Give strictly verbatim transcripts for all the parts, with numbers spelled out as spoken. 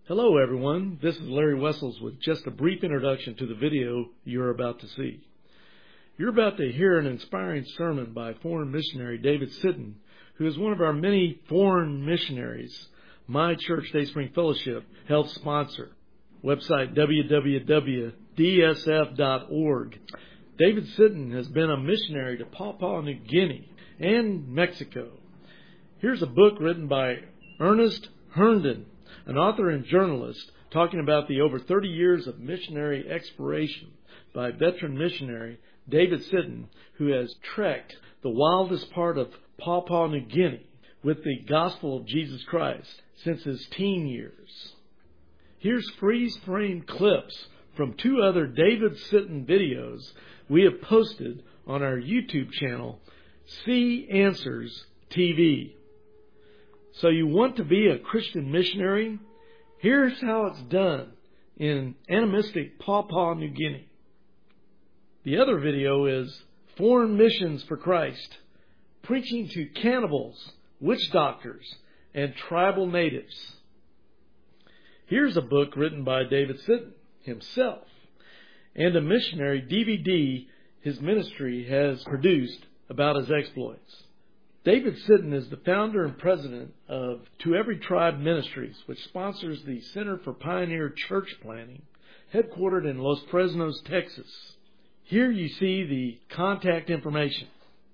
Hello everyone, this is Larry Wessels with just a brief introduction to the video you're about to see. You're about to hear an inspiring sermon by foreign missionary David Sitton, who is one of our many foreign missionaries My Church Dayspring Fellowship helps sponsor. Website w w w dot d s f dot org. David Sitton has been a missionary to Papua New Guinea and Mexico. Here's a book written by Ernest Herndon, an author and journalist, talking about the over thirty years of missionary exploration by veteran missionary David Sitton, who has trekked the wildest part of Papua New Guinea with the gospel of Jesus Christ since his teen years. Here's freeze-framed clips from two other David Sitton videos we have posted on our YouTube channel, See Answers T V. So you want to be a Christian missionary? Here's how it's done in animistic Papua New Guinea. The other video is Foreign Missions for Christ, preaching to cannibals, witch doctors, and tribal natives. Here's a book written by David Sitton himself, and a missionary D V D his ministry has produced about his exploits. David Sitton is the founder and president of To Every Tribe Ministries, which sponsors the Center for Pioneer Church Planting, headquartered in Los Fresnos, Texas. Here you see the contact information.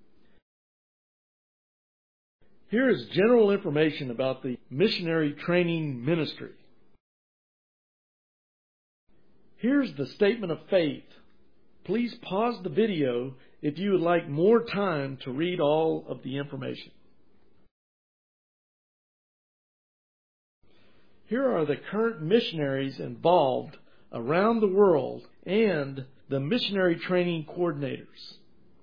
Here is general information about the missionary training ministry. Here's the statement of faith. Please pause the video if you would like more time to read all of the information. Here are the current missionaries involved around the world and the missionary training coordinators.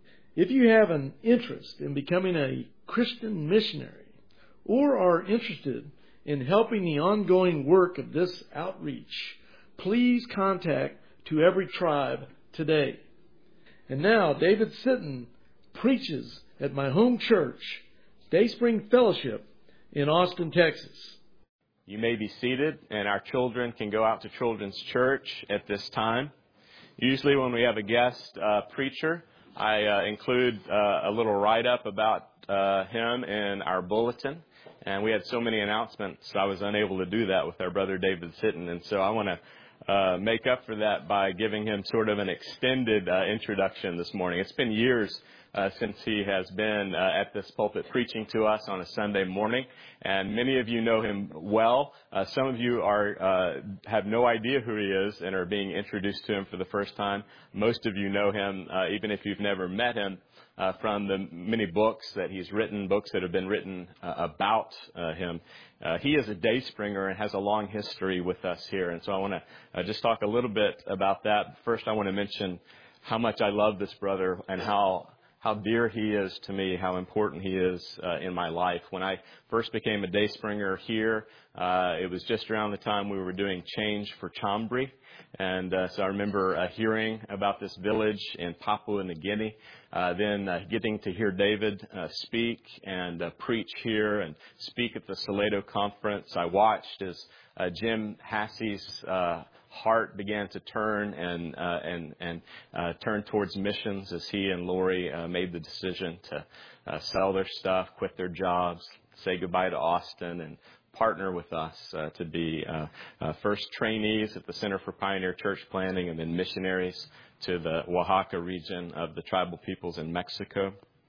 If you have an interest in becoming a Christian missionary or are interested in helping the ongoing work of this outreach, please contact To Every Tribe today. And now David Sitton preaches at my home church, Dayspring Fellowship in Austin, Texas. You may be seated, and our children can go out to Children's Church at this time. Usually when we have a guest uh, preacher, I uh, include uh, a little write-up about uh, him in our bulletin. And we had so many announcements, I was unable to do that with our brother David Sitton. And so I want to Uh, make up for that by giving him sort of an extended uh, introduction this morning. It's been years uh, since he has been uh, at this pulpit preaching to us on a Sunday morning, and many of you know him well. Uh, some of you are uh, have no idea who he is and are being introduced to him for the first time. Most of you know him, uh, even if you've never met him, Uh, from the many books that he's written, books that have been written uh, about uh, him. Uh, he is a Dayspringer and has a long history with us here. And so I want to uh, just talk a little bit about that. First, I want to mention how much I love this brother and how how dear he is to me, how important he is uh, in my life. When I first became a Dayspringer here, uh, it was just around the time we were doing Change for Chambri. And uh, so I remember uh, hearing about this village in Papua New Guinea, uh, then uh, getting to hear David uh, speak and uh, preach here and speak at the Salado Conference. I watched as uh, Jim Hassey's uh, heart began to turn and uh, and and uh, turn towards missions as he and Lori uh, made the decision to uh, sell their stuff, quit their jobs, say goodbye to Austin, and partner with us uh, to be uh, uh, first trainees at the Center for Pioneer Church Planting and then missionaries to the Oaxaca region of the tribal peoples in Mexico.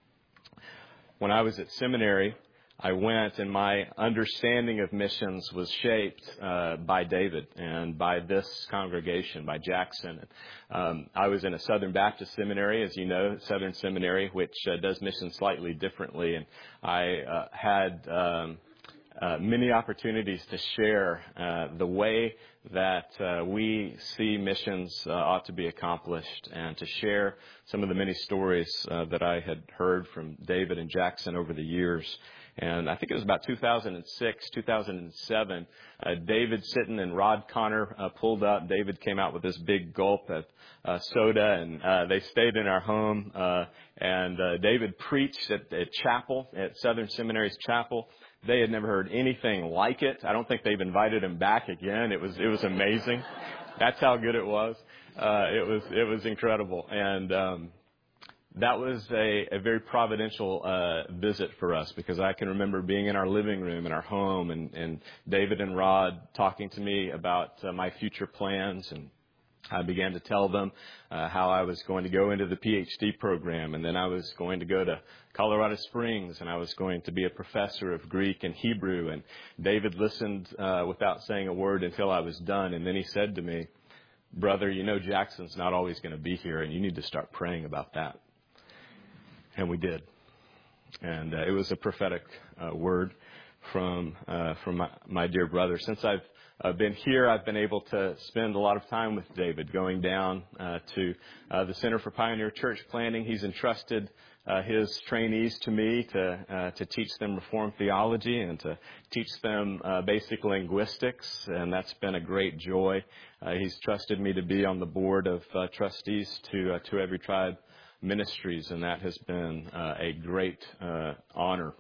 When I was at seminary, I went and my understanding of missions was shaped uh, by David and by this congregation, by Jackson. Um, I was in a Southern Baptist seminary, as you know, Southern Seminary, which uh, does missions slightly differently. And I uh, had Um, Uh, many opportunities to share uh, the way that uh, we see missions uh, ought to be accomplished and to share some of the many stories uh, that I had heard from David and Jackson over the years. And I think it was about two thousand six, two thousand seven, uh, David Sitton and Rod Connor uh, pulled up. David came out with this big gulp of uh, soda, and uh, they stayed in our home. Uh, and uh, David preached at, at chapel, at Southern Seminary's chapel. They had never heard anything like it. I don't think they've invited him back again. It was, it was amazing. That's how good it was. Uh, it was, it was incredible. And, um, that was a, a very providential, uh, visit for us, because I can remember being in our living room in our home, and, and David and Rod talking to me about uh, my future plans, and I began to tell them uh, how I was going to go into the P H D program, and then I was going to go to Colorado Springs, and I was going to be a professor of Greek and Hebrew. And David listened uh, without saying a word until I was done, and then he said to me, "Brother, you know Jackson's not always going to be here, and you need to start praying about that." And we did. And uh, it was a prophetic uh, word from uh, from my, my dear brother. Since I've uh, been here, I've been able to spend a lot of time with David, going down uh, to uh, the Center for Pioneer Church Planting. He's entrusted uh, his trainees to me to uh, to teach them Reformed theology and to teach them uh, basic linguistics, and that's been a great joy. Uh, he's trusted me to be on the board of uh, trustees to uh, to Every Tribe Ministries, and that has been uh, a great uh, honor.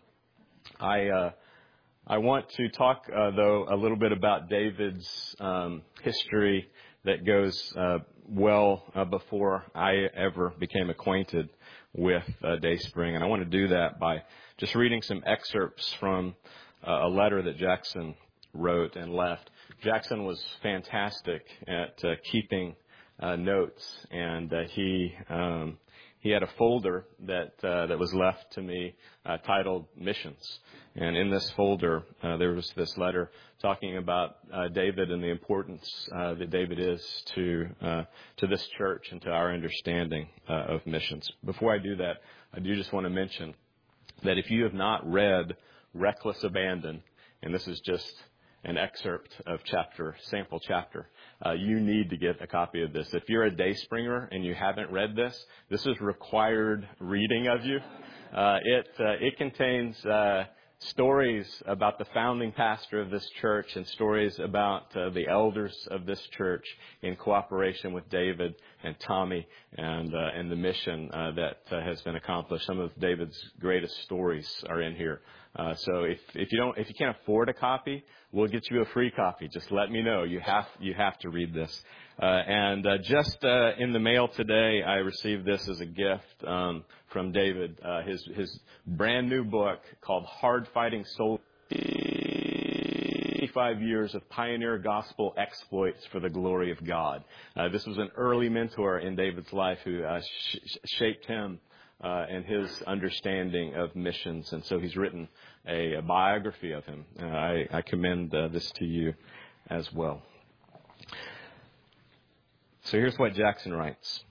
I uh, I want to talk, uh, though, a little bit about David's um, history that goes uh, well uh, before I ever became acquainted with uh, Dayspring, and I want to do that by just reading some excerpts from uh, a letter that Jackson wrote and left. Jackson was fantastic at uh, keeping uh, notes, and uh, he um, he had a folder that uh, that was left to me uh, titled Missions. And in this folder, uh, there was this letter talking about uh, David and the importance uh, that David is to uh, to this church and to our understanding uh, of missions. Before I do that, I do just want to mention that if you have not read Reckless Abandon, and this is just an excerpt of chapter, sample chapter, uh, you need to get a copy of this. If you're a Dayspringer and you haven't read this, this is required reading of you. Uh, it uh, it contains uh, stories about the founding pastor of this church and stories about uh, the elders of this church in cooperation with David and Tommy and uh, and the mission uh, that uh, has been accomplished. Some of David's greatest stories are in here. Uh, so if if you don't if you can't afford a copy, we'll get you a free copy. Just let me know. You have you have to read this. Uh, and uh, just uh, in the mail today, I received this as a gift um, from David. Uh, his his brand new book called Hard Fighting Soldiers: Five Years of Pioneer Gospel Exploits for the Glory of God. Uh, this was an early mentor in David's life who uh, sh- shaped him Uh, and his understanding of missions. And so he's written a, a biography of him. Uh, I, I commend uh, this to you as well. So here's what Jackson writes.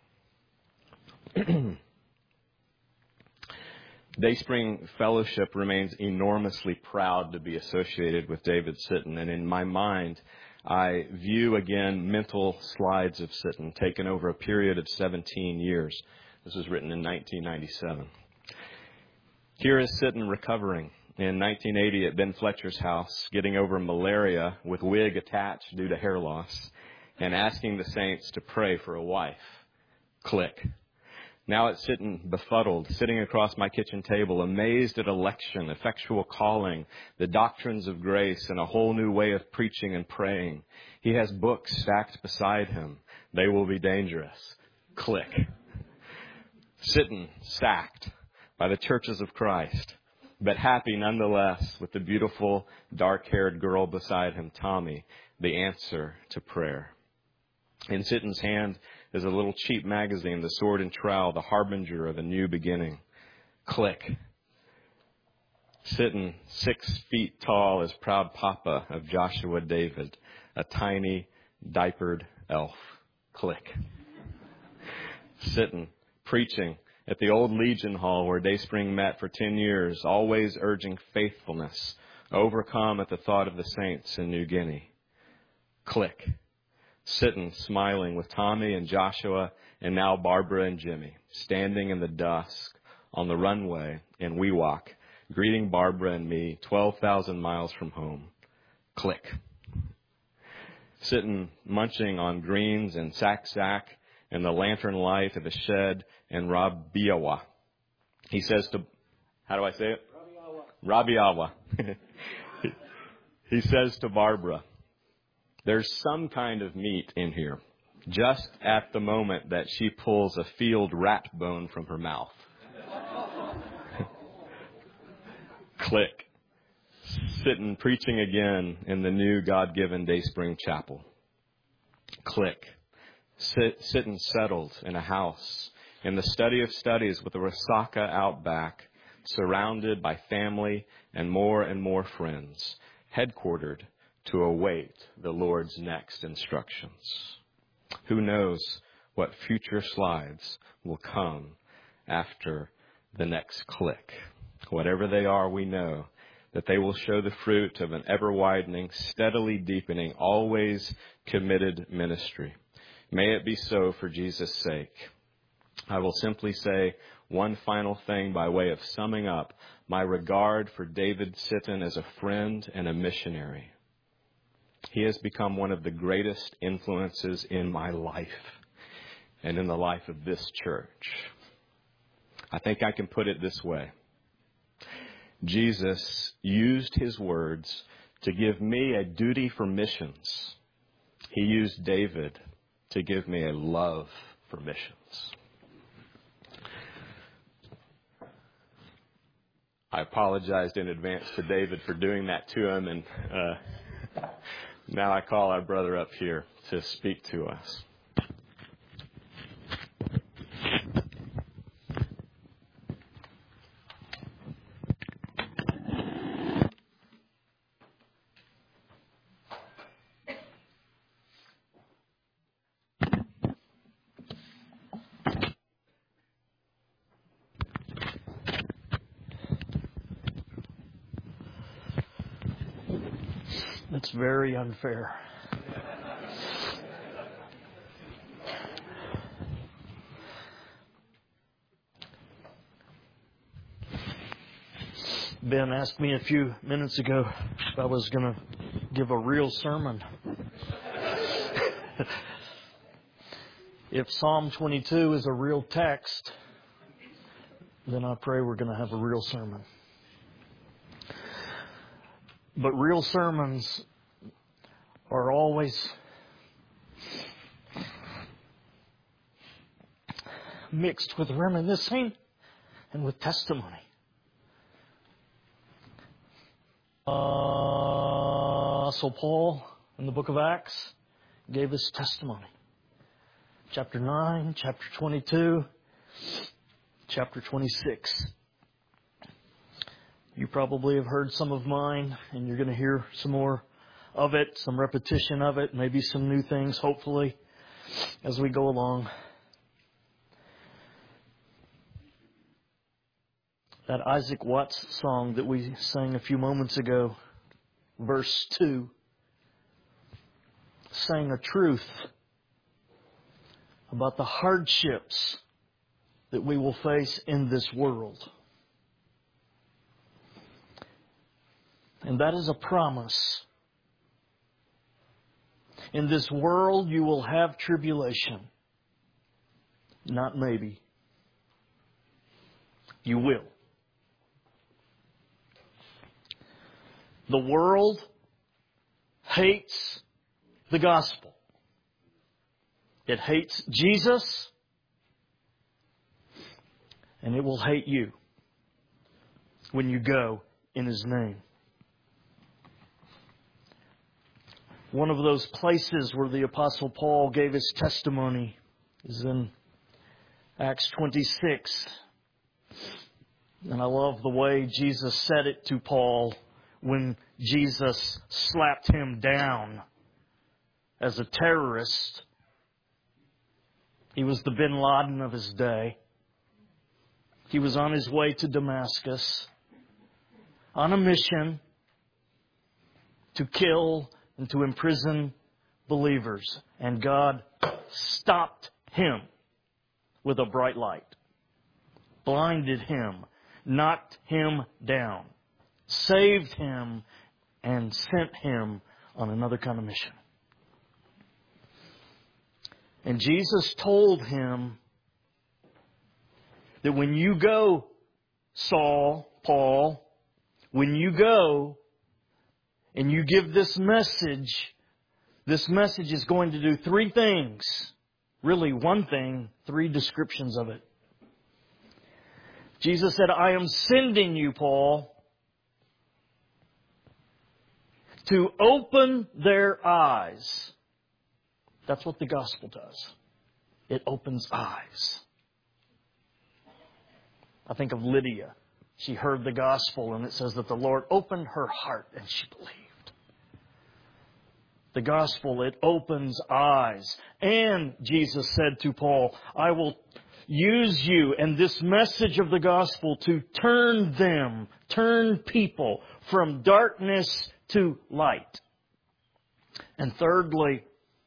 Dayspring Fellowship remains enormously proud to be associated with David Sitton. And in my mind, I view again mental slides of Sitton taken over a period of seventeen years. This was written in nineteen ninety-seven. Here is Sitton recovering in nineteen eighty at Ben Fletcher's house, getting over malaria with wig attached due to hair loss, and asking the saints to pray for a wife. Click. Now at Sitton, befuddled, sitting across my kitchen table, amazed at election, effectual calling, the doctrines of grace, and a whole new way of preaching and praying. He has books stacked beside him. They will be dangerous. Click. Sitton, sacked by the churches of Christ, but happy nonetheless with the beautiful, dark-haired girl beside him, Tommy, the answer to prayer. In Sitton's hand is a little cheap magazine, The Sword and Trowel, the harbinger of a new beginning. Click. Sitton, six feet tall, as proud papa of Joshua David, a tiny, diapered elf. Click. Sitton, preaching at the old Legion Hall where Dayspring met for ten years, always urging faithfulness, overcome at the thought of the saints in New Guinea. Click. Sitton, smiling with Tommy and Joshua and now Barbara and Jimmy, standing in the dusk on the runway in Wewak, greeting Barbara and me twelve thousand miles from home. Click. Sitton, munching on greens and sack-sack in the lantern light of a shed in Rabiawa. He says to, how do I say it? Rabbi Awa. He says to Barbara, there's some kind of meat in here, just at the moment that she pulls a field rat bone from her mouth. Click. Sitting preaching again in the new God-given Dayspring Chapel. Click. Sit, sitting settled in a house in the study of studies with the Rasaka out back, surrounded by family and more and more friends, headquartered to await the Lord's next instructions. Who knows what future slides will come after the next click? Whatever they are, we know that they will show the fruit of an ever-widening, steadily deepening, always committed ministry. May it be so for Jesus' sake. I will simply say one final thing by way of summing up my regard for David Sitton as a friend and a missionary. He has become one of the greatest influences in my life and in the life of this church. I think I can put it this way. Jesus used his words to give me a duty for missions. He used David to give me a love for missions. I apologized in advance to David for doing that to him, and uh, now I call our brother up here to speak to us. That's very unfair. Ben asked me a few minutes ago if I was going to give a real sermon. If Psalm twenty-two is a real text, then I pray we're going to have a real sermon. But real sermons are always mixed with reminiscing and with testimony. Uh, so Paul, in the book of Acts, gave his testimony. Chapter nine, chapter twenty-two, chapter twenty-six. You probably have heard some of mine, and you're going to hear some more of it, some repetition of it, maybe some new things, hopefully, as we go along. That Isaac Watts song that we sang a few moments ago, verse two, sang a truth about the hardships that we will face in this world. And that is a promise. In this world you will have tribulation. Not maybe. You will. The world hates the gospel. It hates Jesus. And it will hate you when you go in His name. One of those places where the Apostle Paul gave his testimony is in Acts twenty-six. And I love the way Jesus said it to Paul when Jesus slapped him down as a terrorist. He was the Bin Laden of his day. He was on his way to Damascus on a mission to kill and to imprison believers. And God stopped him with a bright light, blinded him, knocked him down, saved him, and sent him on another kind of mission. And Jesus told him that when you go, Saul, Paul, when you go and you give this message, this message is going to do three things. Really one thing, three descriptions of it. Jesus said, I am sending you, Paul, to open their eyes. That's what the gospel does. It opens eyes. I think of Lydia. She heard the gospel, and it says that the Lord opened her heart, and she believed. The gospel, it opens eyes. And Jesus said to Paul, I will use you and this message of the gospel to turn them, turn people from darkness to light. And thirdly,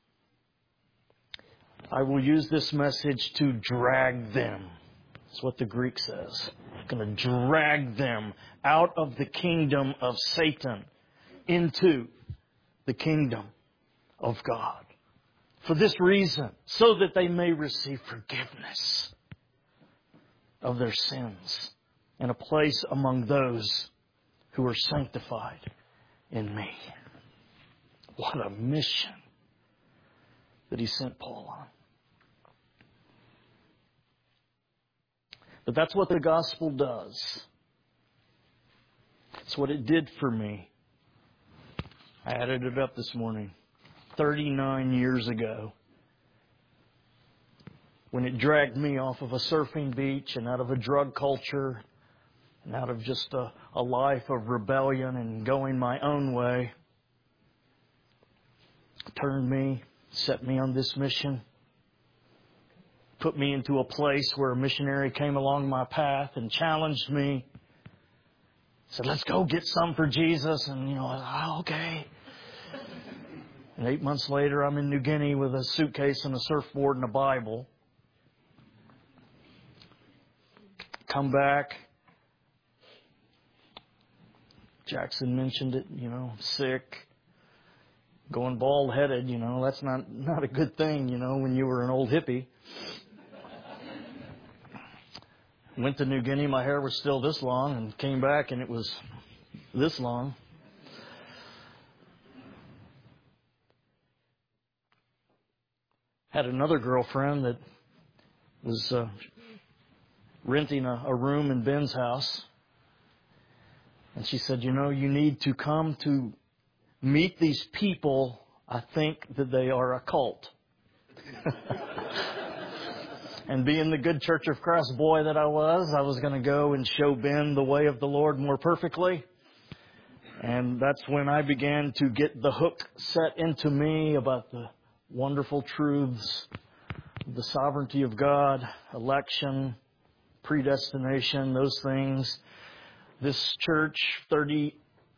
I will use this message to drag them. That's what the Greek says. I'm going to drag them out of the kingdom of Satan into the kingdom of God. For this reason, so that they may receive forgiveness of their sins and a place among those who are sanctified in me. What a mission that He sent Paul on. But that's what the gospel does. It's what it did for me. I added it up this morning. thirty-nine years ago, when it dragged me off of a surfing beach and out of a drug culture and out of just a, a life of rebellion and going my own way, turned me, set me on this mission, put me into a place where a missionary came along my path and challenged me, said, let's go get some for Jesus. And, you know, I was, oh, okay. And eight months later, I'm in New Guinea with a suitcase and a surfboard and a Bible. Come back. Jackson mentioned it, you know, sick. Going bald-headed, you know, that's not, not a good thing, you know, when you were an old hippie. Went to New Guinea, my hair was still this long, and came back and it was this long. Had another girlfriend that was uh, renting a, a room in Ben's house. And she said, you know, you need to come to meet these people. I think that they are a cult. And being the good Church of Christ boy that I was, I was going to go and show Ben the way of the Lord more perfectly. And that's when I began to get the hook set into me about the wonderful truths, the sovereignty of God, election, predestination, those things. This church, thirty-eight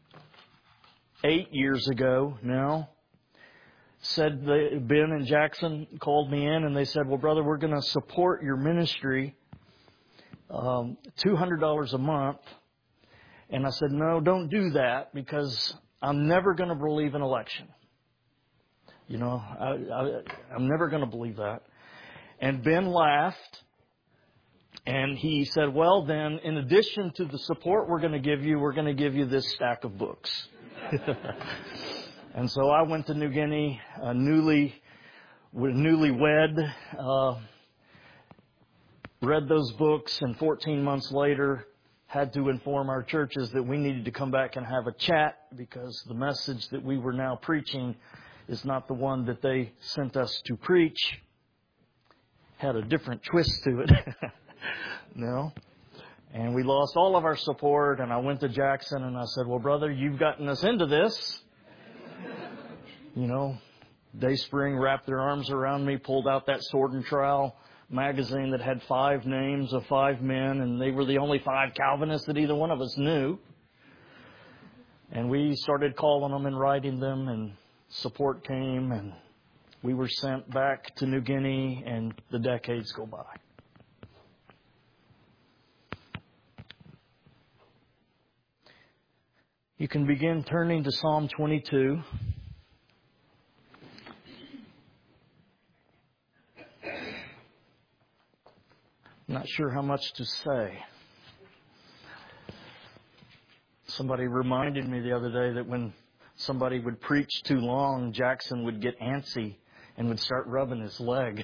years ago now, said they, Ben and Jackson called me in and they said, well, brother, we're going to support your ministry um, two hundred dollars a month. And I said, no, don't do that because I'm never going to believe in election. You know, I, I, I'm never going to believe that. And Ben laughed. And he said, well, then, in addition to the support we're going to give you, we're going to give you this stack of books. And so I went to New Guinea, uh, newly, newlywed, uh, read those books, and fourteen months later had to inform our churches that we needed to come back and have a chat because the message that we were now preaching is not the one that they sent us to preach. Had a different twist to it. No. And we lost all of our support, and I went to Jackson and I said, well, brother, you've gotten us into this. You know, Dayspring wrapped their arms around me, pulled out that Sword and Trowel magazine that had five names of five men, and they were the only five Calvinists that either one of us knew. And we started calling them and writing them, and support came, and we were sent back to New Guinea, and the decades go by. You can begin turning to Psalm twenty-two. Not sure how much to say. Somebody reminded me the other day that when somebody would preach too long, Jackson would get antsy and would start rubbing his leg.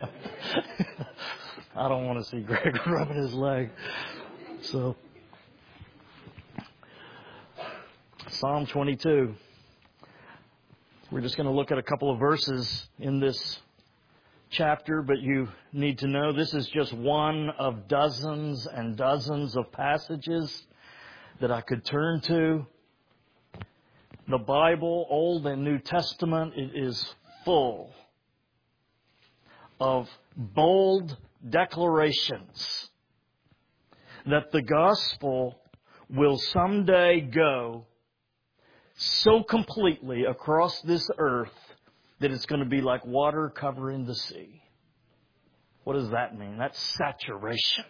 I don't want to see Greg rubbing his leg. So, Psalm twenty-two. We're just going to look at a couple of verses in this chapter, but you need to know this is just one of dozens and dozens of passages that I could turn to. The Bible, Old and New Testament, it is full of bold declarations that the gospel will someday go so completely across this earth that it's going to be like water covering the sea. What does that mean? That's saturation.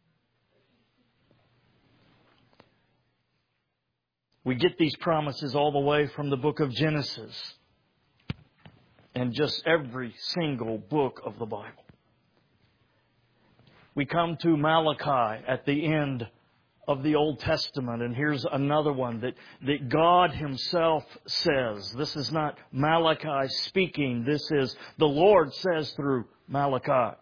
We get these promises all the way from the book of Genesis and just every single book of the Bible. We come to Malachi at the end of the Old Testament, and here's another one that, that God Himself says. This is not Malachi speaking. This is the Lord says through Malachi.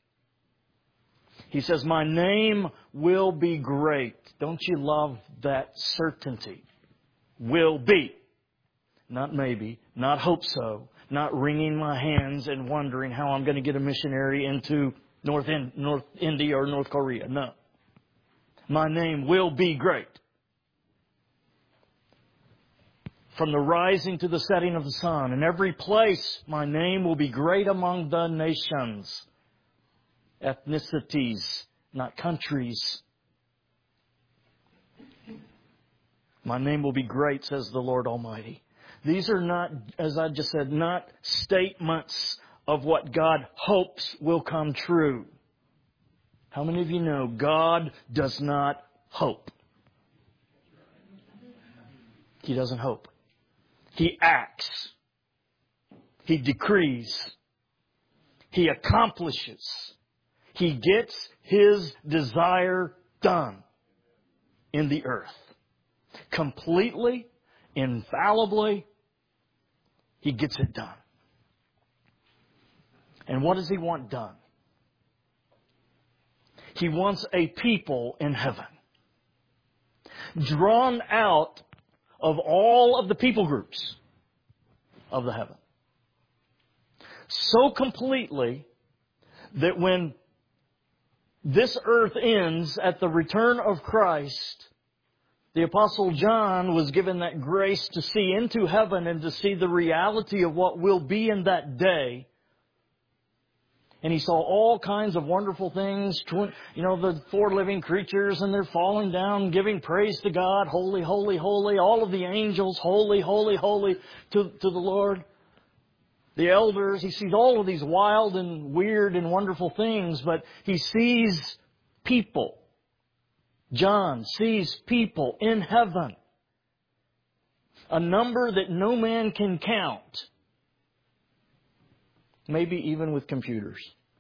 He says, my name will be great. Don't you love that certainty? Will be. Not maybe, not hope so, not wringing my hands and wondering how I'm going to get a missionary into North, in, North India or North Korea. No. My name will be great. From the rising to the setting of the sun, in every place my name will be great among the nations. Ethnicities, not countries. My name will be great, says the Lord Almighty. These are not, as I just said, not statements of what God hopes will come true. How many of you know God does not hope? He doesn't hope. He acts. He decrees. He accomplishes. He gets His desire done in the earth. Completely, infallibly, He gets it done. And what does He want done? He wants a people in heaven, drawn out of all of the people groups of the heaven. So completely that when this earth ends at the return of Christ, the Apostle John was given that grace to see into heaven and to see the reality of what will be in that day. And he saw all kinds of wonderful things. You know, the four living creatures, and they're falling down, giving praise to God. Holy, holy, holy. All of the angels, holy, holy, holy to, to the Lord. The elders, he sees all of these wild and weird and wonderful things, but he sees people. John sees people in heaven. A number that no man can count. Maybe even with computers.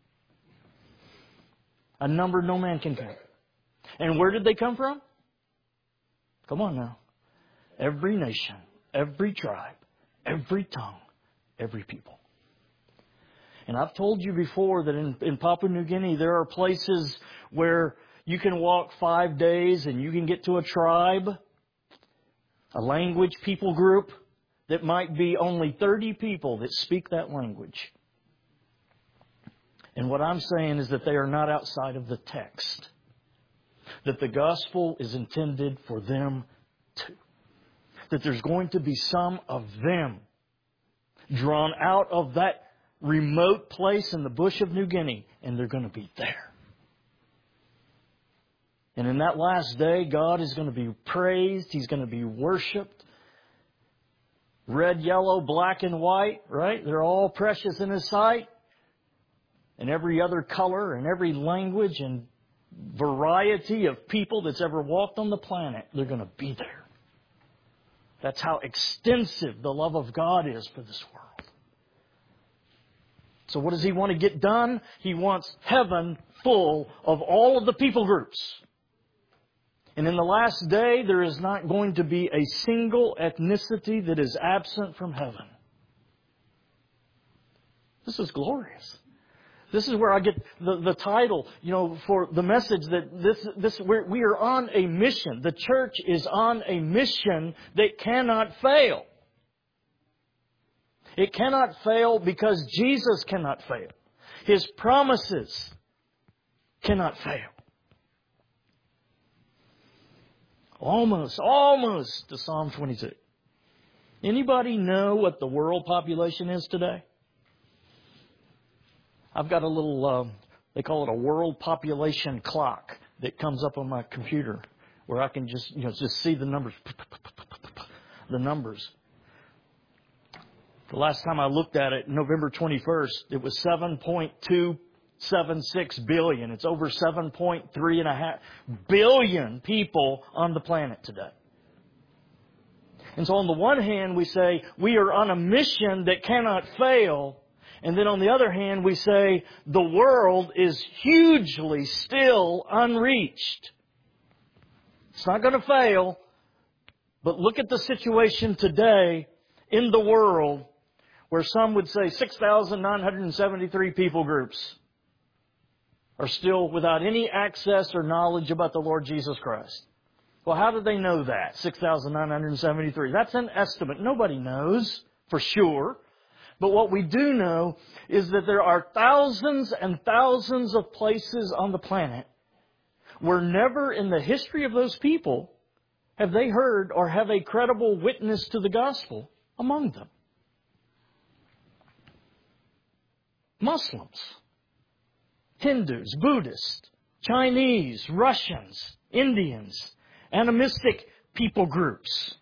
A number no man can count. And where did they come from? Come on now. Every nation, every tribe, every tongue, every people. And I've told you before that in, in Papua New Guinea there are places where you can walk five days and you can get to a tribe, a language people group that might be only thirty people that speak that language. And what I'm saying is that they are not outside of the text. That the gospel is intended for them too. That there's going to be some of them drawn out of that remote place in the bush of New Guinea, and they're going to be there. And in that last day, God is going to be praised. He's going to be worshipped. Red, yellow, black, and white, right? They're all precious in His sight. And every other color and every language and variety of people that's ever walked on the planet, they're going to be there. That's how extensive the love of God is for this world. So what does He want to get done? He wants heaven full of all of the people groups. And in the last day, there is not going to be a single ethnicity that is absent from heaven. This is glorious. This is where I get the, the title, you know, for the message that this, this, we're, we are on a mission. The church is on a mission that cannot fail. It cannot fail because Jesus cannot fail. His promises cannot fail. Almost, almost to Psalm twenty-two. Anybody know what the world population is today? I've got a little, um, they call it a world population clock that comes up on my computer where I can just, you know, just see the numbers. The numbers. The last time I looked at it, November twenty-first, it was seven point two seven six billion. It's over seven point three and a half billion people on the planet today. And so on the one hand, we say we are on a mission that cannot fail. And then on the other hand, we say the world is hugely still unreached. It's not going to fail. But look at the situation today in the world where some would say six thousand nine hundred seventy-three people groups are still without any access or knowledge about the Lord Jesus Christ. Well, how do they know that? six thousand nine hundred seventy-three. That's an estimate. Nobody knows for sure. But what we do know is that there are thousands and thousands of places on the planet where never in the history of those people have they heard or have a credible witness to the gospel among them. Muslims, Hindus, Buddhists, Chinese, Russians, Indians, animistic people groups.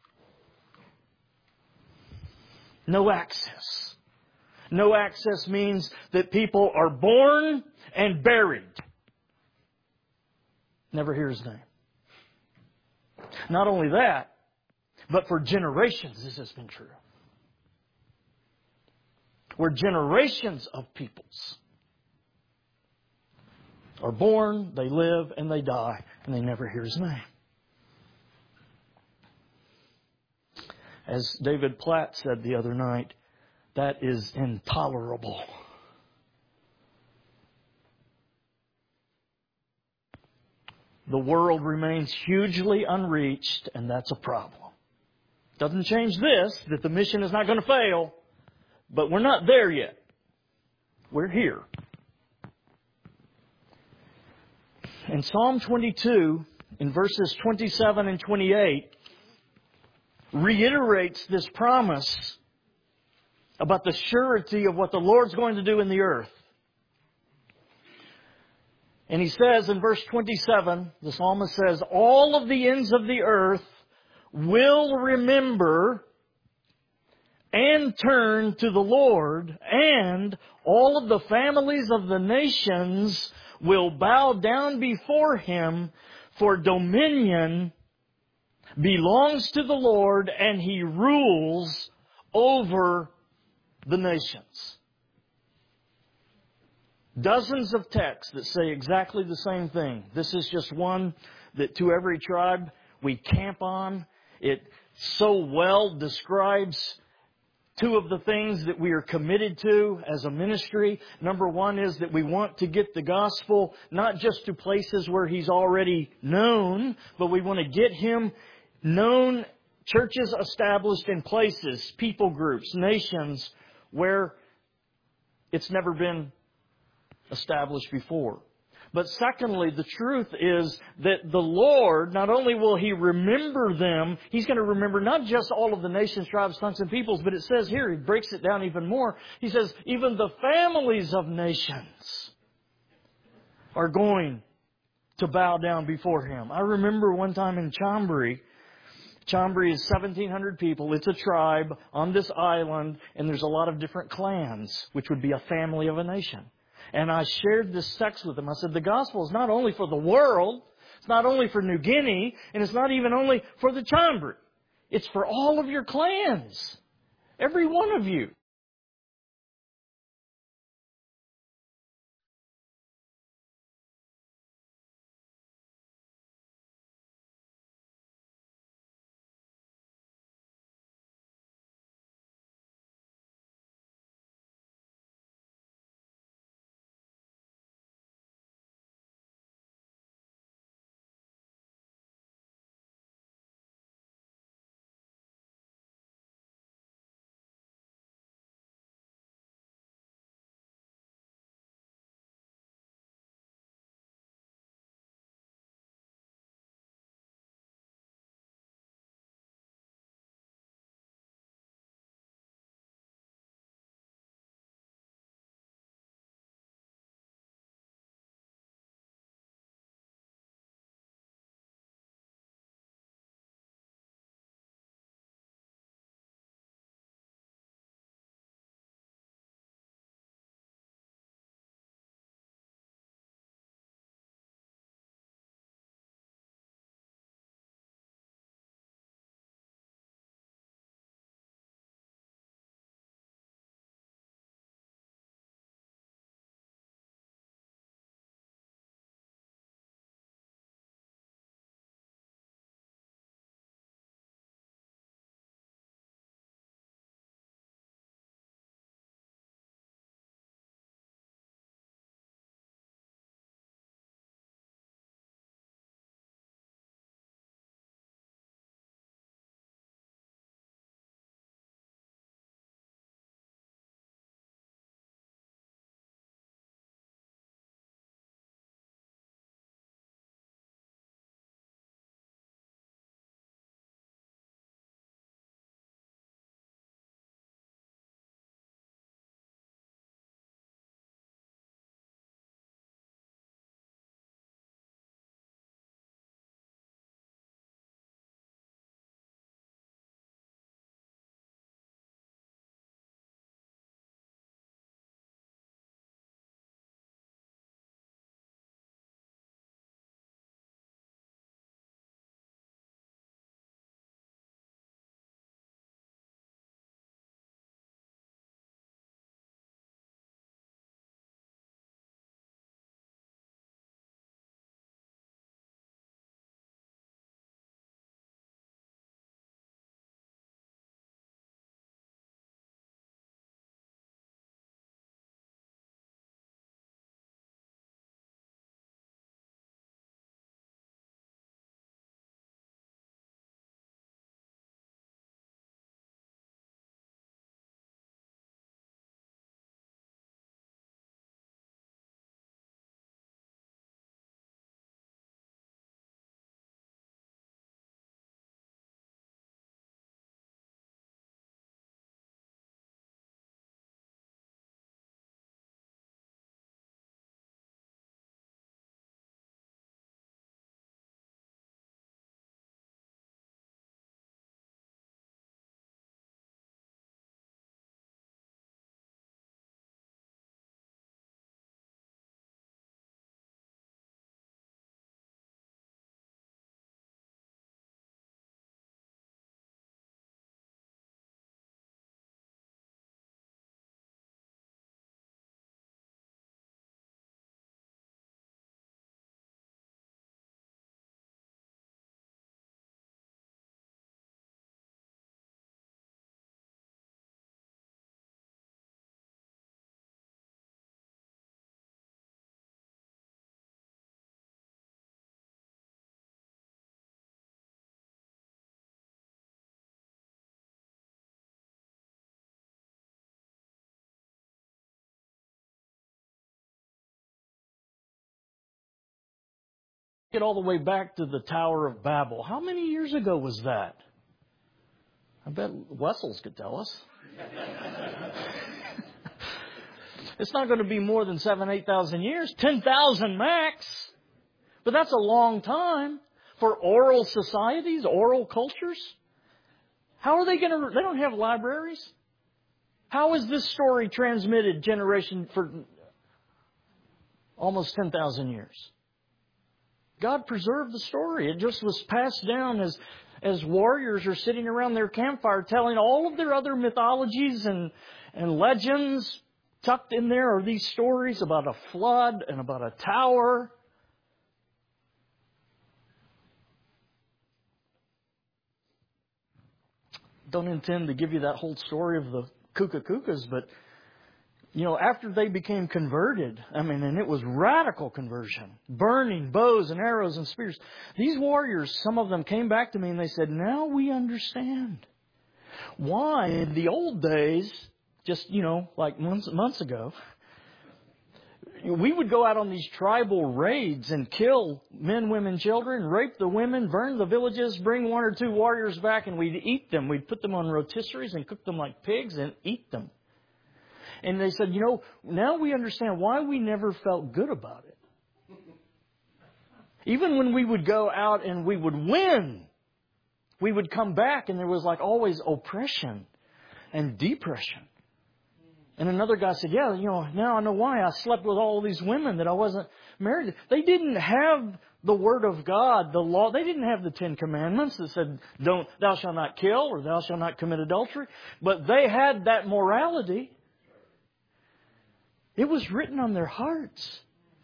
No access. No access means that people are born and buried. Never hear His name. Not only that, but for generations this has been true. Where generations of peoples are born, they live, and they die, and they never hear His name. As David Platt said the other night, that is intolerable. The world remains hugely unreached, and that's a problem. Doesn't change this, that the mission is not going to fail, but we're not there yet. We're here. In Psalm twenty-two, in verses twenty-seven and twenty-eight, reiterates this promise about the surety of what the Lord's going to do in the earth. And he says in verse twenty-seven, the psalmist says, all of the ends of the earth will remember and turn to the Lord, and all of the families of the nations will bow down before Him, for dominion belongs to the Lord, and He rules over the nations. Dozens of texts that say exactly the same thing. This is just one that to every tribe we camp on. It so well describes two of the things that we are committed to as a ministry. Number one is that we want to get the gospel not just to places where He's already known, but we want to get Him known, churches established in places, people groups, nations where it's never been established before. But secondly, the truth is that the Lord, not only will He remember them, He's going to remember not just all of the nations, tribes, tongues, and peoples, but it says here, He breaks it down even more. He says, even the families of nations are going to bow down before Him. I remember one time in Chambri, Chambri is seventeen hundred people. It's a tribe on this island, and there's a lot of different clans, which would be a family of a nation. And I shared this text with them. I said, the gospel is not only for the world, it's not only for New Guinea, and it's not even only for the Chambri. It's for all of your clans. Every one of you. Get all the way back to the Tower of Babel. How many years ago was that? I bet Wessels could tell us. It's not going to be more than seven, eight thousand years. Ten thousand max. But that's a long time for oral societies, oral cultures. How are they going to? They don't have libraries. How is this story transmitted generation for almost ten thousand years? God preserved the story. It just was passed down as, as warriors are sitting around their campfire telling all of their other mythologies and, and legends. Tucked in there are these stories about a flood and about a tower. Don't intend to give you that whole story of the Kukakukas, but you know, after they became converted, I mean, and it was radical conversion, burning bows and arrows and spears. These warriors, some of them came back to me and they said, now we understand why in the old days, just, you know, like months, months ago, we would go out on these tribal raids and kill men, women, children, rape the women, burn the villages, bring one or two warriors back, and we'd eat them. We'd put them on rotisseries and cook them like pigs and eat them. And they said, you know, now we understand why we never felt good about it. Even when we would go out and we would win, we would come back and there was like always oppression and depression. And another guy said, yeah, you know, now I know why I slept with all these women that I wasn't married to. They didn't have the Word of God, the law. They didn't have the Ten Commandments that said, don't, thou shalt not kill or thou shalt not commit adultery. But they had that morality. It was written on their hearts.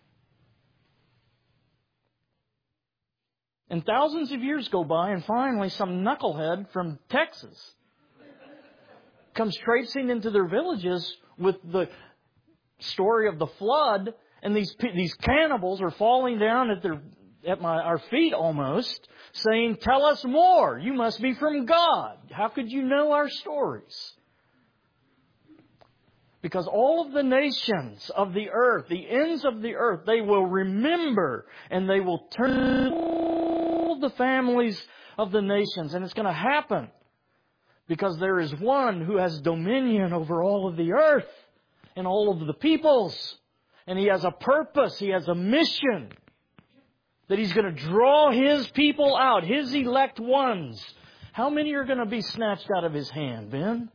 And thousands of years go by, and finally some knucklehead from Texas comes traipsing into their villages with the story of the flood, and these these cannibals are falling down at their at my our feet almost, saying, "Tell us more. You must be from God. How could you know our stories?" Because all of the nations of the earth, the ends of the earth, they will remember and they will turn all the families of the nations. And it's going to happen because there is one who has dominion over all of the earth and all of the peoples. And He has a purpose. He has a mission that He's going to draw His people out, His elect ones. How many are going to be snatched out of His hand, Ben?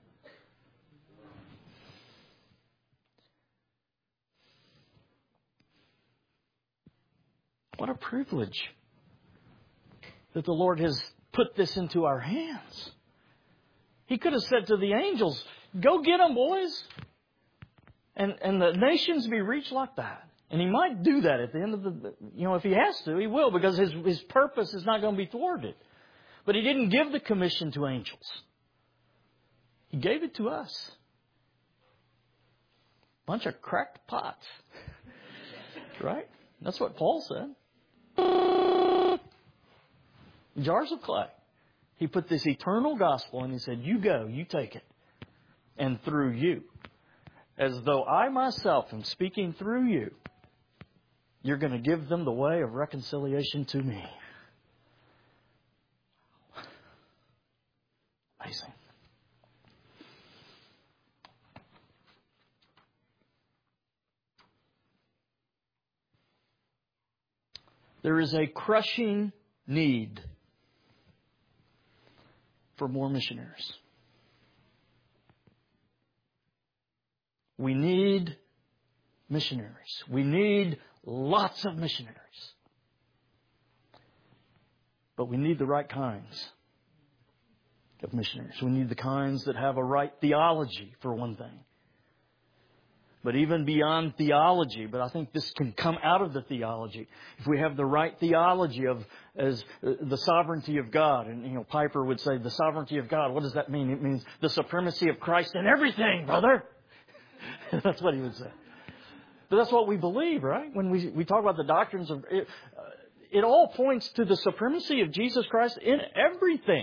What a privilege that the Lord has put this into our hands. He could have said to the angels, go get them, boys. And, and the nations be reached like that. And He might do that at the end of the, you know, if He has to, He will, because His, his purpose is not going to be thwarted. But He didn't give the commission to angels. He gave it to us. Bunch of cracked pots. Right? That's what Paul said. Jars of clay. He put this eternal gospel and He said, you go, you take it. And through you, as though I myself am speaking through you, you're going to give them the way of reconciliation to me. Amazing. There is a crushing need for more missionaries. We need missionaries. We need lots of missionaries. But we need the right kinds of missionaries. We need the kinds that have a right theology, for one thing. But even beyond theology, but I think this can come out of the theology. If we have the right theology of as the sovereignty of God, and you know, Piper would say the sovereignty of God. What does that mean? It means the supremacy of Christ in everything, brother. That's what he would say. But that's what we believe, right? When we we talk about the doctrines of it, uh, it all points to the supremacy of Jesus Christ in everything.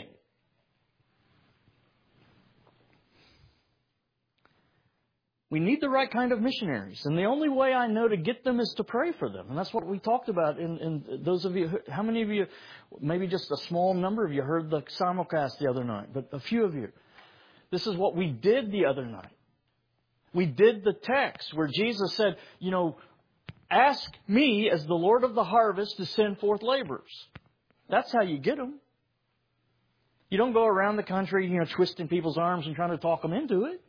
We need the right kind of missionaries. And the only way I know to get them is to pray for them. And that's what we talked about. In, in those of you, how many of you, maybe just a small number of you heard the simulcast the other night, but a few of you. This is what we did the other night. We did the text where Jesus said, you know, ask me as the Lord of the harvest to send forth laborers. That's how you get them. You don't go around the country, you know, twisting people's arms and trying to talk them into it.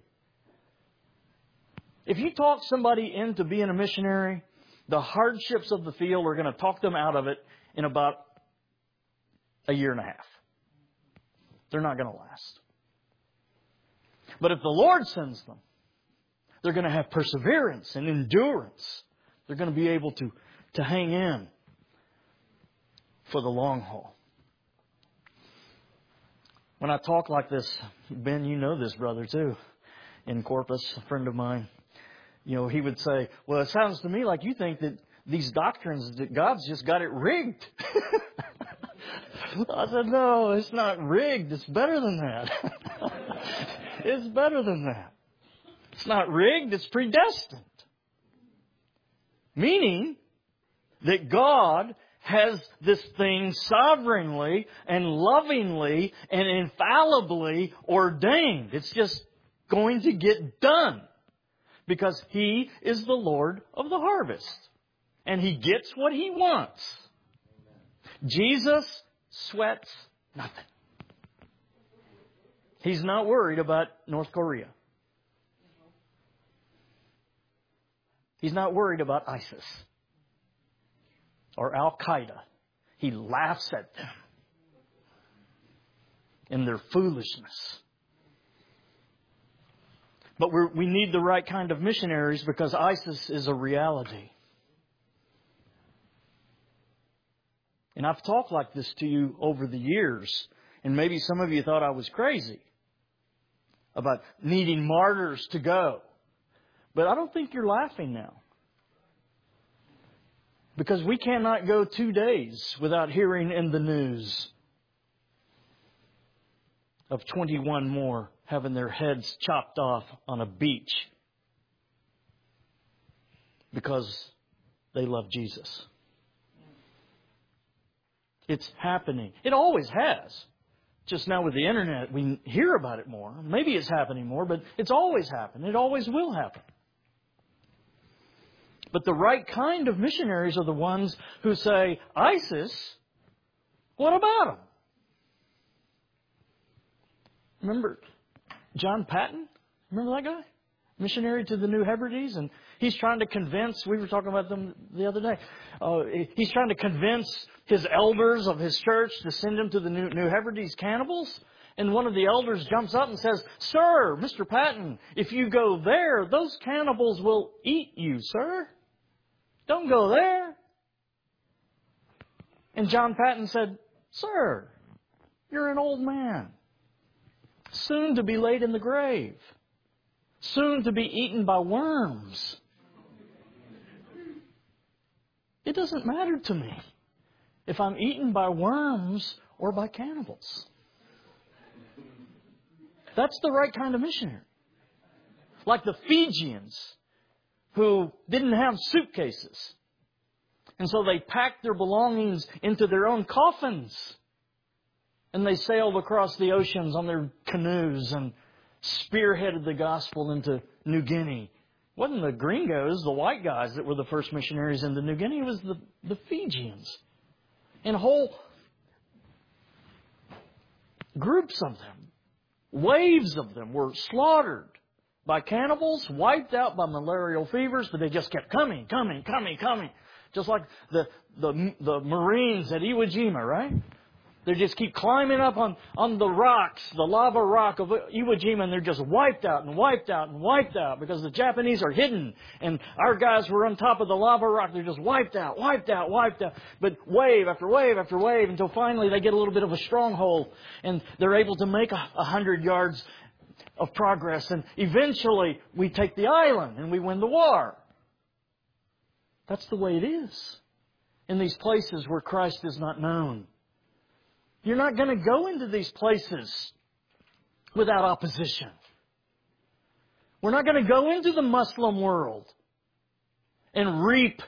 If you talk somebody into being a missionary, the hardships of the field are going to talk them out of it in about a year and a half. They're not going to last. But if the Lord sends them, they're going to have perseverance and endurance. They're going to be able to, to hang in for the long haul. When I talk like this, Ben, you know this brother too, in Corpus, a friend of mine. You know, he would say, well, it sounds to me like you think that these doctrines, that God's just got it rigged. I said, no, it's not rigged. It's better than that. It's better than that. It's not rigged. It's predestined. Meaning that God has this thing sovereignly and lovingly and infallibly ordained. It's just going to get done. Because He is the Lord of the harvest. And He gets what He wants. Jesus sweats nothing. He's not worried about North Korea. He's not worried about ISIS or Al-Qaeda. He laughs at them in their foolishness. But we're, we need the right kind of missionaries because ISIS is a reality. And I've talked like this to you over the years. And maybe some of you thought I was crazy about needing martyrs to go. But I don't think you're laughing now. Because we cannot go two days without hearing in the news of twenty-one more having their heads chopped off on a beach because they love Jesus. It's happening. It always has. Just now with the internet, we hear about it more. Maybe it's happening more, but it's always happened. It always will happen. But the right kind of missionaries are the ones who say, ISIS, what about them? Remember John Patton? Remember that guy? Missionary to the New Hebrides. And he's trying to convince, we were talking about them the other day, uh, he's trying to convince his elders of his church to send him to the New, New Hebrides cannibals. And one of the elders jumps up and says, Sir, Mister Patton, if you go there, those cannibals will eat you, sir. Don't go there. And John Patton said, Sir, you're an old man. Soon to be laid in the grave. Soon to be eaten by worms. It doesn't matter to me if I'm eaten by worms or by cannibals. That's the right kind of missionary. Like the Fijians who didn't have suitcases. And so they packed their belongings into their own coffins. And they sailed across the oceans on their canoes and spearheaded the gospel into New Guinea. It wasn't the gringos, the white guys, that were the first missionaries into New Guinea. It was the, the Fijians. And whole groups of them, waves of them, were slaughtered by cannibals, wiped out by malarial fevers, but they just kept coming, coming, coming, coming. Just like the, the, the Marines at Iwo Jima, right? They just keep climbing up on, on the rocks, the lava rock of Iwo Jima, and they're just wiped out and wiped out and wiped out because the Japanese are hidden. And our guys were on top of the lava rock. They're just wiped out, wiped out, wiped out. But wave after wave after wave until finally they get a little bit of a stronghold and they're able to make a, a hundred yards of progress. And eventually we take the island and we win the war. That's the way it is in these places where Christ is not known. You're not going to go into these places without opposition. We're not going to go into the Muslim world and reap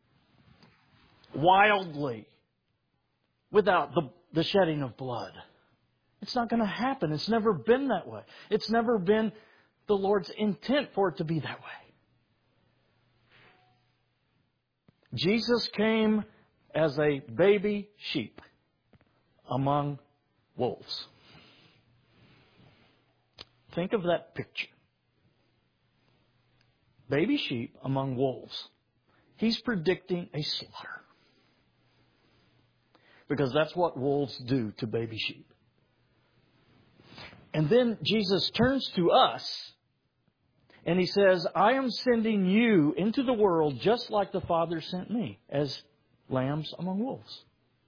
wildly without the, the shedding of blood. It's not going to happen. It's never been that way. It's never been the Lord's intent for it to be that way. Jesus came as a baby sheep among wolves. Think of that picture. Baby sheep among wolves. He's predicting a slaughter. Because that's what wolves do to baby sheep. And then Jesus turns to us and He says, I am sending you into the world just like the Father sent me, as lambs among wolves.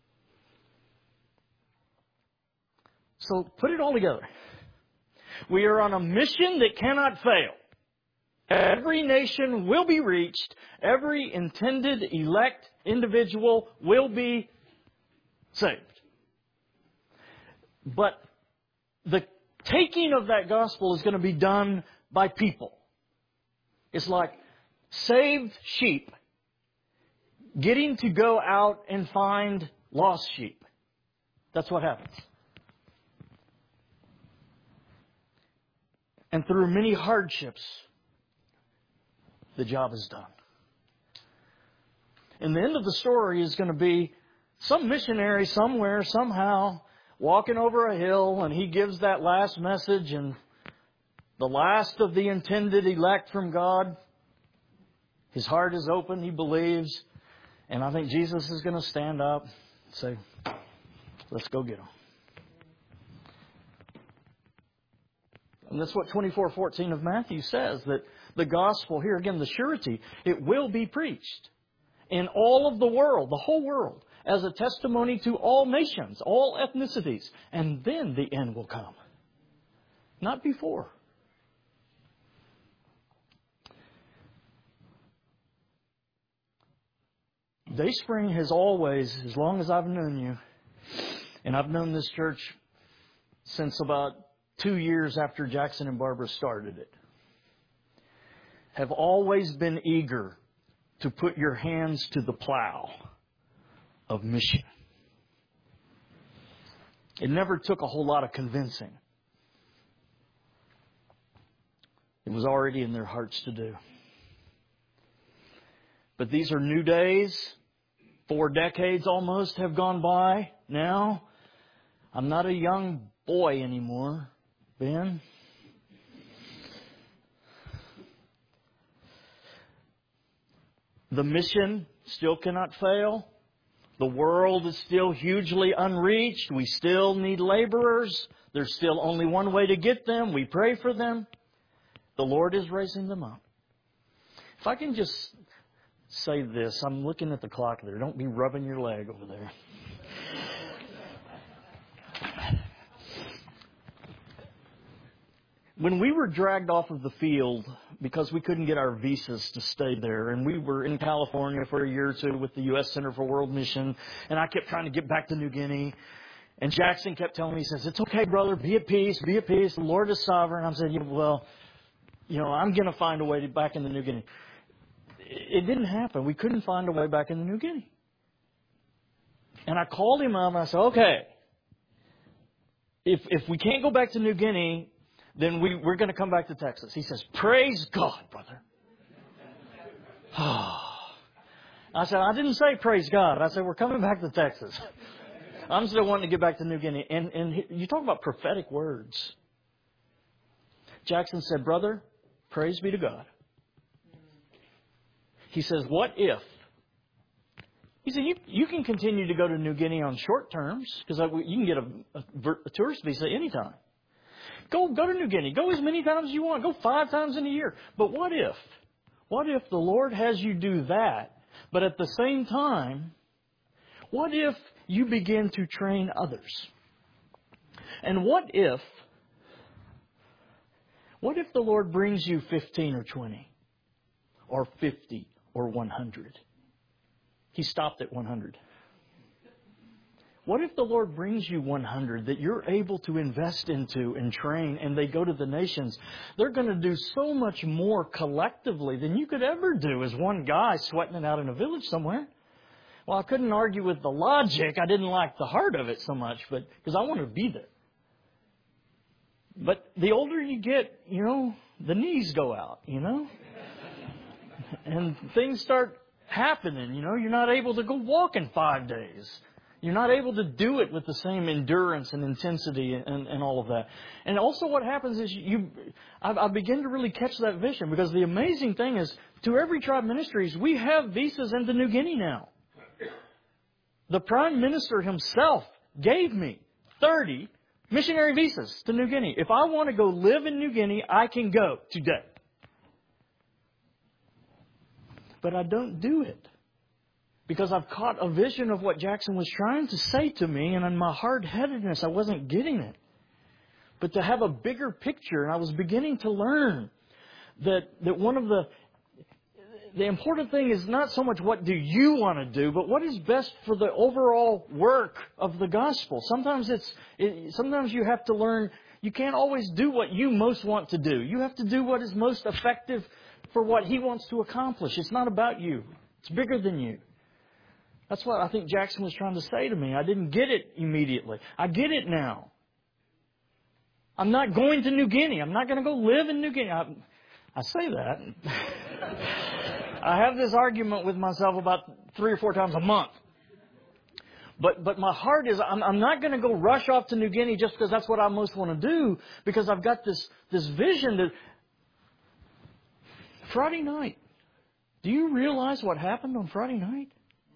So put it all together. We are on a mission that cannot fail. Every nation will be reached. Every intended elect individual will be saved. But the taking of that gospel is going to be done by people. It's like saved sheep getting to go out and find lost sheep. That's what happens. And through many hardships, the job is done. And the end of the story is going to be some missionary somewhere, somehow, walking over a hill, and he gives that last message, and the last of the intended elect from God, his heart is open, he believes, and I think Jesus is going to stand up and say, let's go get him. And that's what twenty-four fourteen of Matthew says, that the gospel, here again, the surety, it will be preached in all of the world, the whole world, as a testimony to all nations, all ethnicities. And then the end will come. Not before. Dayspring has always, as long as I've known you, and I've known this church since about two years after Jackson and Barbara started it, have always been eager to put your hands to the plow of mission. It never took a whole lot of convincing. It was already in their hearts to do. But these are new days. Four decades almost have gone by now. I'm not a young boy anymore, Ben. The mission still cannot fail. The world is still hugely unreached. We still need laborers. There's still only one way to get them. We pray for them. The Lord is raising them up. If I can just say this. I'm looking at the clock there. Don't be rubbing your leg over there. When we were dragged off of the field because we couldn't get our visas to stay there, and we were in California for a year or two with the U S Center for World Mission, and I kept trying to get back to New Guinea, and Jackson kept telling me, he says, it's okay, brother, be at peace, be at peace, the Lord is sovereign. I'm saying, well, you know, I'm going to find a way to back into New Guinea. It didn't happen. We couldn't find a way back into New Guinea. And I called him up and I said, okay, if if we can't go back to New Guinea, then we, we're going to come back to Texas. He says, praise God, brother. I said, I didn't say praise God. I said, we're coming back to Texas. I'm still wanting to get back to New Guinea. And, and you talk about prophetic words. Jackson said, brother, praise be to God. He says, what if? He said, you, you can continue to go to New Guinea on short terms, because you can get a, a, a tourist visa anytime. Go, go to New Guinea. Go as many times as you want. Go five times in a year. But what if? What if the Lord has you do that, but at the same time, what if you begin to train others? And what if, what if the Lord brings you fifteen or twenty or fifty or one hundred? He stopped at one hundred. What if the Lord brings you one hundred that you're able to invest into and train, and they go to the nations? They're going to do so much more collectively than you could ever do as one guy sweating it out in a village somewhere. Well, I couldn't argue with the logic. I didn't like the heart of it so much, but because I wanted to be there. But the older you get, you know, the knees go out, you know, and things start happening. You know, you're not able to go walk in five days. You're not able to do it with the same endurance and intensity and, and all of that. And also what happens is you, I, I begin to really catch that vision, because the amazing thing is, to Every Tribe Ministries, we have visas into New Guinea now. The Prime Minister himself gave me thirty missionary visas to New Guinea. If I want to go live in New Guinea, I can go today. But I don't do it, because I've caught a vision of what Jackson was trying to say to me, and in my hard-headedness, I wasn't getting it. But to have a bigger picture, and I was beginning to learn that, that one of the the important thing is not so much what do you want to do, but what is best for the overall work of the gospel. Sometimes it's it, sometimes you have to learn you can't always do what you most want to do. You have to do what is most effective for what He wants to accomplish. It's not about you. It's bigger than you. That's what I think Jackson was trying to say to me. I didn't get it immediately. I get it now. I'm not going to New Guinea. I'm not going to go live in New Guinea. I, I say that. I have this argument with myself about three or four times a month. But but my heart is, I'm, I'm not going to go rush off to New Guinea just because that's what I most want to do, because I've got this, this vision that Friday night. Do you realize what happened on Friday night?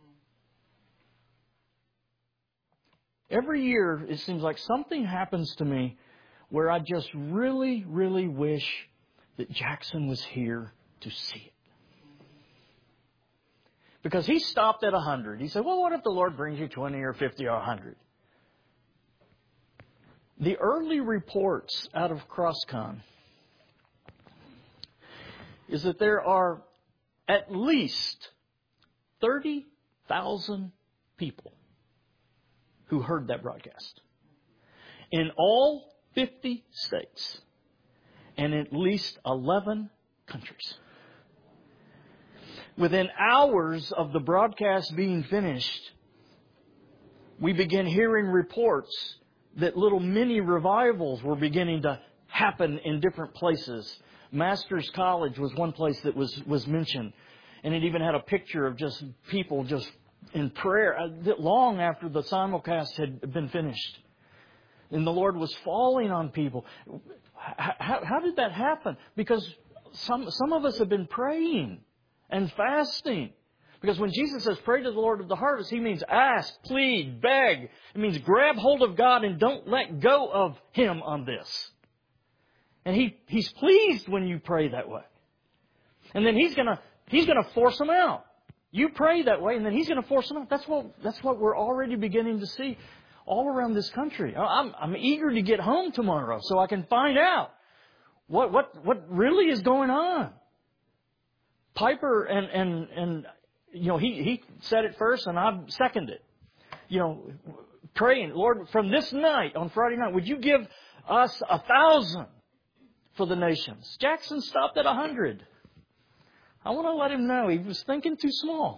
Every year, it seems like something happens to me where I just really, really wish that Jackson was here to see it. Because he stopped at a hundred. He said, well, what if the Lord brings you twenty or fifty or a hundred? The early reports out of CrossCon is that there are at least thirty thousand people who heard that broadcast in all fifty states and at least eleven countries. Within hours of the broadcast being finished, we began hearing reports that little mini revivals were beginning to happen in different places. Masters College was one place that was, was mentioned. And it even had a picture of just people just in prayer long after the simulcast had been finished. And the Lord was falling on people. How, how did that happen? Because some, some of us have been praying and fasting. Because when Jesus says pray to the Lord of the harvest, He means ask, plead, beg. It means grab hold of God and don't let go of Him on this. And he, He's pleased when you pray that way. And then He's gonna He's gonna force them out. You pray that way, and then He's gonna force them out. That's what that's what we're already beginning to see all around this country. I'm I'm eager to get home tomorrow so I can find out what what what really is going on. Piper and, and, and, you know, he, he said it first and I seconded it. You know, praying, Lord, from this night, on Friday night, would you give us a thousand for the nations? Jackson stopped at a hundred. I want to let him know he was thinking too small.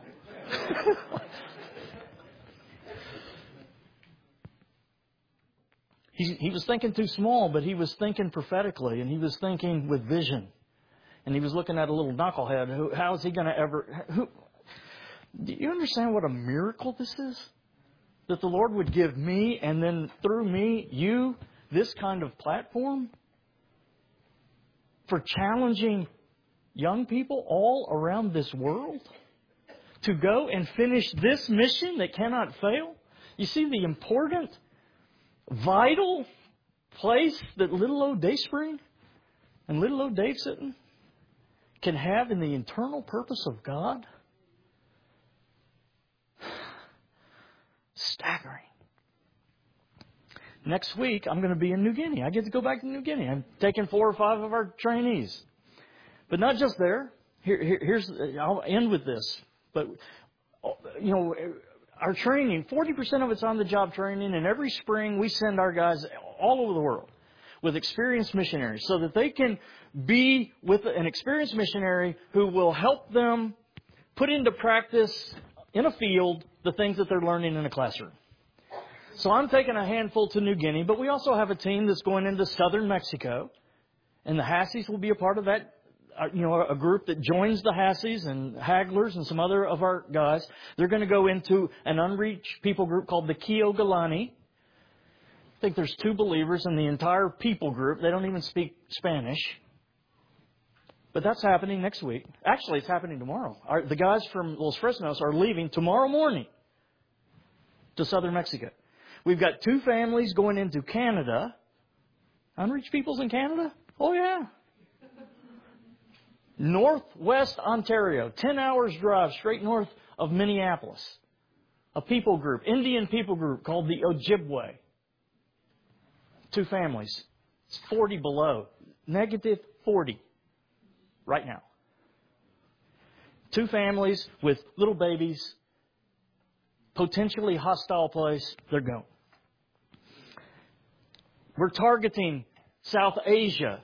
he, he was thinking too small, but he was thinking prophetically, and he was thinking with vision. And he was looking at a little knucklehead. Who, how is he going to ever... Who, do you understand what a miracle this is? That the Lord would give me, and then through me, you, this kind of platform for challenging young people all around this world to go and finish this mission that cannot fail. You see the important, vital place that little old Dayspring and little old Dave Sitton can have in the eternal purpose of God? Staggering. Next week, I'm going to be in New Guinea. I get to go back to New Guinea. I'm taking four or five of our trainees. But not just there. Here, here, here's, I'll end with this. But, you know, our training, forty percent of it's on-the-job training, and every spring we send our guys all over the world with experienced missionaries so that they can be with an experienced missionary who will help them put into practice in a field the things that they're learning in a classroom. So I'm taking a handful to New Guinea, but we also have a team that's going into southern Mexico, and the Hassies will be a part of that. You know, a group that joins the Hassies and Hagglers and some other of our guys. They're going to go into an unreached people group called the Kiogalani. I think there's two believers in the entire people group. They don't even speak Spanish. But that's happening next week. Actually, it's happening tomorrow. Our, the guys from Los Fresnos are leaving tomorrow morning to southern Mexico. We've got two families going into Canada. Unreached peoples in Canada? Oh, yeah. Northwest Ontario, ten hours drive straight north of Minneapolis. A people group, Indian people group called the Ojibwe. Two families. It's forty below. Negative forty right now. Two families with little babies, potentially hostile place. They're going. We're targeting South Asia.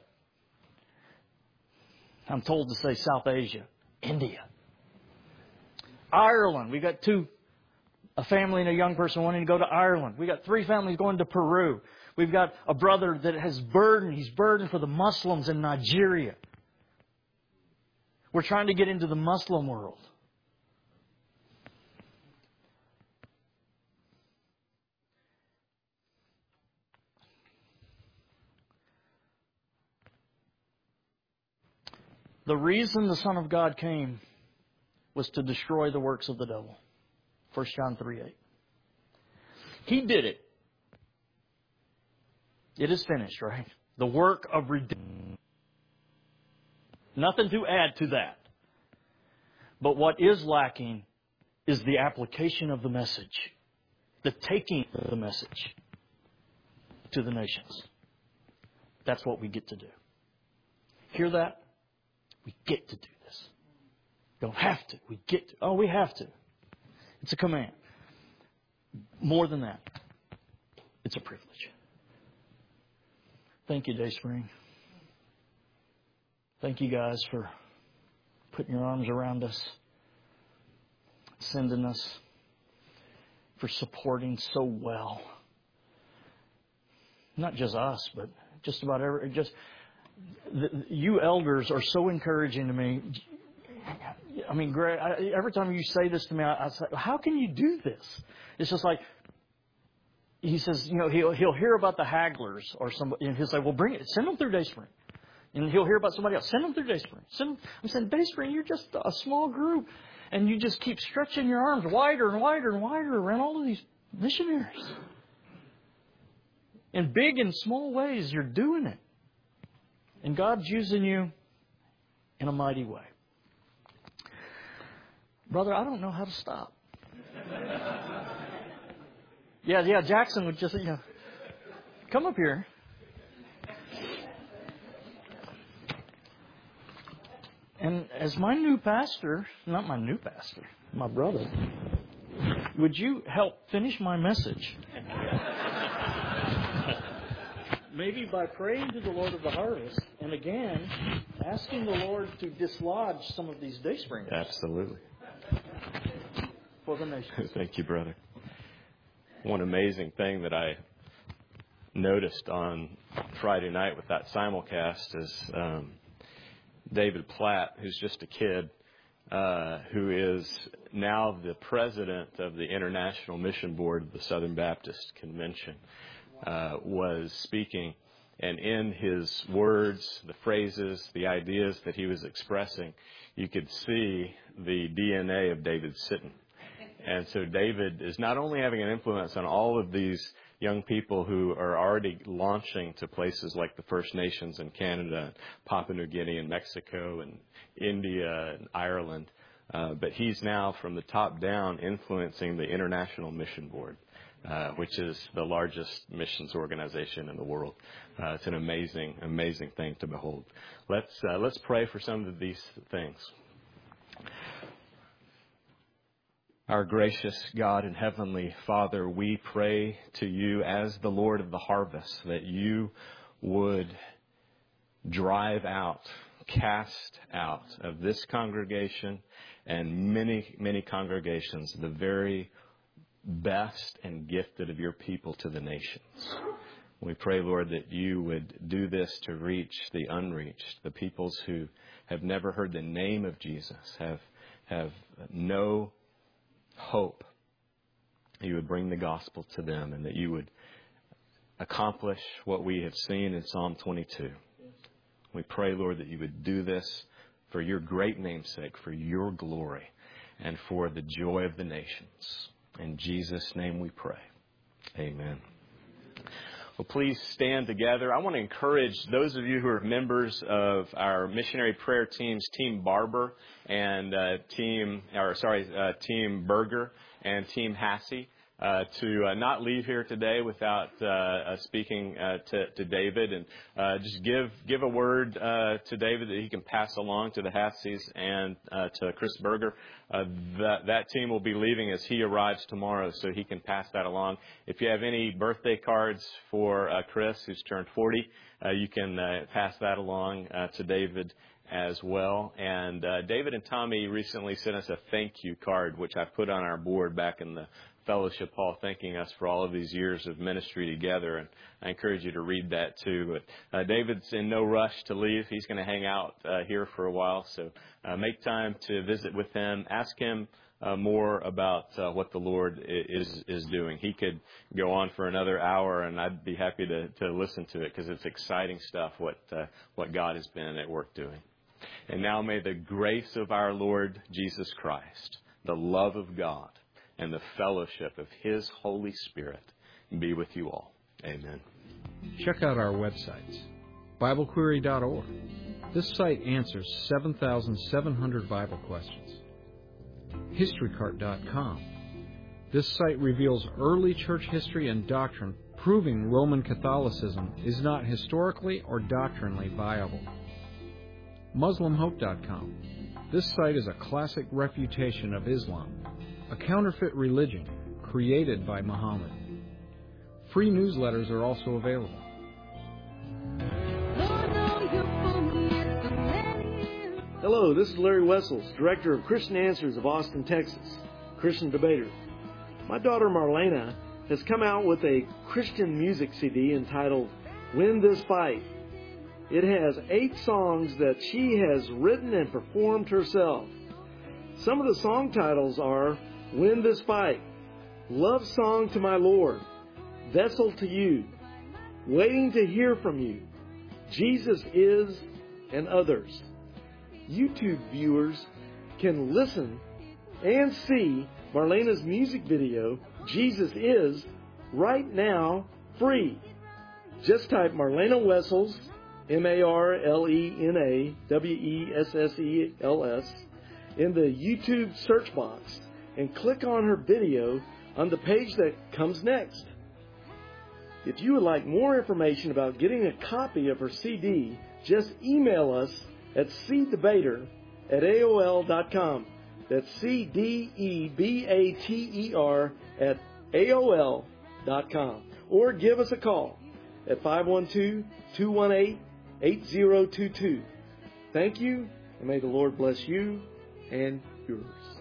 I'm told to say South Asia. India. Ireland. We've got two, a family and a young person wanting to go to Ireland. We've got three families going to Peru. We've got a brother that has burden. He's burdened for the Muslims in Nigeria. We're trying to get into the Muslim world. The reason the Son of God came was to destroy the works of the devil. First John three eight. He did it. It is finished, right? The work of redemption. Nothing to add to that. But what is lacking is the application of the message. The taking of the message to the nations. That's what we get to do. Hear that? We get to do this. Don't have to. We get to. Oh, we have to. It's a command. More than that, it's a privilege. Thank you, Dayspring. Thank you guys for putting your arms around us, sending us, for supporting so well. Not just us, but just about every, just, the, you elders are so encouraging to me. I mean, Greg, I, every time you say this to me, I, I say, how can you do this? It's just like, he says, you know, he'll, he'll hear about the Hagglers or somebody, and he'll say, well, bring it, send them through Dayspring. And he'll hear about somebody else. Send them through Dayspring. Send them. I'm saying, Dayspring, you're just a small group. And you just keep stretching your arms wider and wider and wider around all of these missionaries. In big and small ways, you're doing it. And God's using you in a mighty way. Brother, I don't know how to stop. yeah, yeah, Jackson would just, you know, come up here. And as my new pastor, not my new pastor, my brother, would you help finish my message? Maybe by praying to the Lord of the harvest, and again, asking the Lord to dislodge some of these Dayspringers. Absolutely. For the nation. Thank you, brother. One amazing thing that I noticed on Friday night with that simulcast is um, David Platt, who's just a kid, uh, who is now the president of the International Mission Board of the Southern Baptist Convention, uh, was speaking. And in his words, the phrases, the ideas that he was expressing, you could see the D N A of David Sitton. And so David is not only having an influence on all of these young people who are already launching to places like the First Nations in Canada, Papua New Guinea and Mexico and India and Ireland, uh, but he's now from the top down influencing the International Mission Board, uh, which is the largest missions organization in the world. Uh, it's an amazing, amazing thing to behold. Let's uh, let's pray for some of these things. Our gracious God and Heavenly Father, we pray to you as the Lord of the harvest that you would drive out, cast out of this congregation and many, many congregations the very best and gifted of your people to the nations. We pray, Lord, that you would do this to reach the unreached, the peoples who have never heard the name of Jesus, have, have no hope. You would bring the gospel to them and that you would accomplish what we have seen in Psalm twenty-two. We pray, Lord, that you would do this for your great name's sake, for your glory, and for the joy of the nations. In Jesus' name we pray. Amen. Well, please stand together. I want to encourage those of you who are members of our missionary prayer teams, Team Barber and uh, Team, or sorry, uh, Team Berger and Team Hassey, uh, to uh, not leave here today without uh, uh, speaking uh, to, to David, and uh, just give give a word uh, to David that he can pass along to the Hasseys and uh, to Chris Berger. Uh, that, that team will be leaving as he arrives tomorrow, so he can pass that along. If you have any birthday cards for uh, Chris, who's turned forty, uh, you can uh, pass that along uh, to David as well. And uh, David and Tommy recently sent us a thank you card, which I put on our board back in the fellowship hall, thanking us for all of these years of ministry together. And I encourage you to read that too. But uh, David's in no rush to leave. He's going to hang out uh, here for a while. So uh, make time to visit with him. Ask him uh, more about uh, what the Lord is is doing. He could go on for another hour, and I'd be happy to, to listen to it because it's exciting stuff what uh, what God has been at work doing. And now may the grace of our Lord Jesus Christ, the love of God, and the fellowship of His Holy Spirit be with you all. Amen. Check out our websites, Bible Query dot org. This site answers seven thousand seven hundred Bible questions. History Cart dot com. This site reveals early church history and doctrine, proving Roman Catholicism is not historically or doctrinally viable. Muslim Hope dot com. This site is a classic refutation of Islam, a counterfeit religion created by Muhammad. Free newsletters are also available. Hello, this is Larry Wessels, Director of Christian Answers of Austin, Texas, Christian debater. My daughter Marlena has come out with a Christian music C D entitled Win This Fight. It has eight songs that she has written and performed herself. Some of the song titles are Win This Fight, Love Song to My Lord, Vessel to You, Waiting to Hear From You, Jesus Is, and others. YouTube viewers can listen and see Marlena's music video, Jesus Is, right now, free. Just type Marlena Wessels, M A R L E N A W E S S E L S, in the YouTube search box and click on her video on the page that comes next. If you would like more information about getting a copy of her C D, just email us at c debater at A O L dot com. That's C D E B A T E R at A O L dot com. Or give us a call at five one two, two one eight, eight zero two two. Thank you, and may the Lord bless you and yours.